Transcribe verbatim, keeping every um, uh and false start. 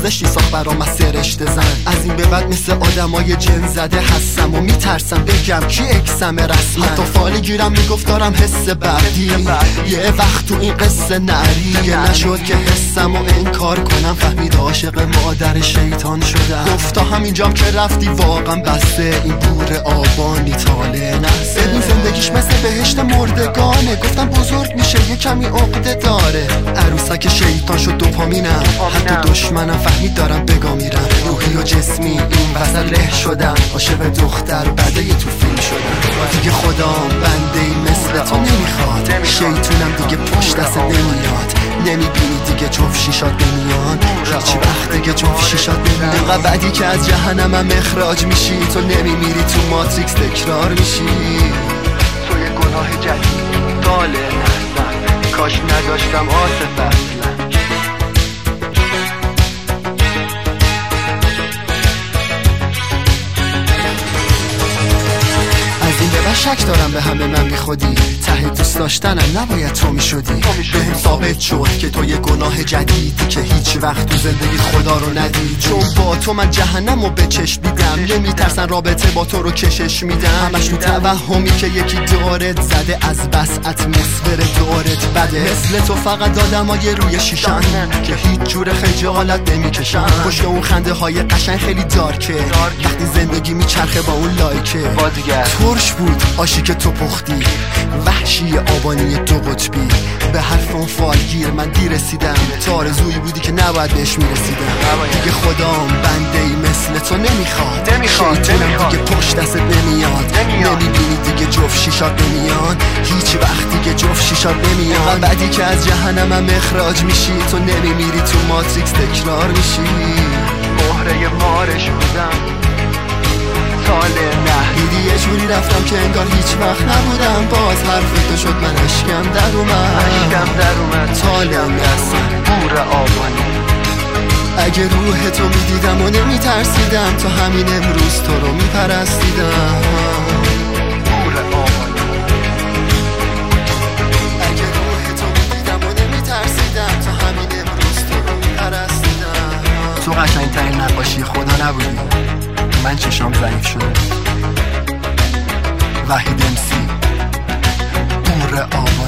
گذاشتی ساخت برام از سرشته زن. از این به بعد مثل آدمای جن زده هستم و میترسم بگم کی اکسم رسما. حتی فالی گیرم میگفت دارم حس بعدی، یه وقت تو این قصه نریه نشد که حسم و انکار کنم. فهمید عاشق مادر شیطان شدم. گفتا همینجام که رفتی واقعا بسته، این بور آبانی تاله نسه. ببین زندگیش مثل بهشت مردگانه، گفتم بزرگ میشه یه کمی عقده داره. عروسک شیطان شد دوپامینم، حتی دشمنم فهمید دارم بگا میرم. روحی و جسمی این وزن له شدم، عاشق دختر بده یه تو فیلم شدم. دیگه خدام بنده ای مثل تو نمیخواد، شیطونم دیگه پشت دست نمیاد. نمیبینی دیگه جفت شیشات نمیان، هیچ وقت دیگه جفت شیشات نمیان. اینقدر بعدی که از جهنمم اخراج میشی، تو نمیمیری تو ماتریکس تکرار میشی. تو یه گناه جدید داله نستم، کاش نداشتم آسف اصلا. شک دارم به همه من بی خودی، ته دوست داشتنم نباید تو می شدی. بهم ثابت شد که تو یه گناه جدیدی که هیچ وقت تو زندگی خدا رو ندید. چون با تو من جهنم رو به چشم دیدم، نمی ترسن رابطه با تو رو کشش میدم. همش تو توهمی که یکی دارت زده، از بس اتمسفر دارت بده. مثل تو فقط آدمای روی شیشن که هیچ جور خجالت نمی کشن. پشت اون خنده های قشنگ خیلی دارکه، وقتی زندگی میچرخه با اون لایکه. ترش بود آشی که تو پختی، وحشی آبانی دو قطبی. به حرف اون فالگیر من دیر رسیدم، تو آرزویی بودی که نباید بهش میرسیدم. دیگه خدام بنده ای مثل تو نمیخواد، شیطونم دیگه پشت دستت نمیاد. نمیبینی دیگه جفت شیشات نمیان، هیچ وقت دیگه جفت شیشات نمیان. بعدی که از جهنمم اخراج میشی، تو نمیمیری تو ماتریکس تکرار میشی. مهره مارش بودم ساله نه، دیدی یه جوری رفتم که انگار هیچ وقت نبودم. باز حرف تو شد من عشقم در اومد، عشقم در اومد. تاله نستم بور آبانی. اگه روح تو میدیدم و نمیترسیدم، تا همین امروز تو رو میپرستیدم. بور آبانی. اگه روح تو میدیدم و نمیترسیدم، تا همین امروز تو رو میپرستیدم. تو قشنگترین نقاشی خدا نبودی، من چشام ضعیف شده. وحید امسی، بور آبانی.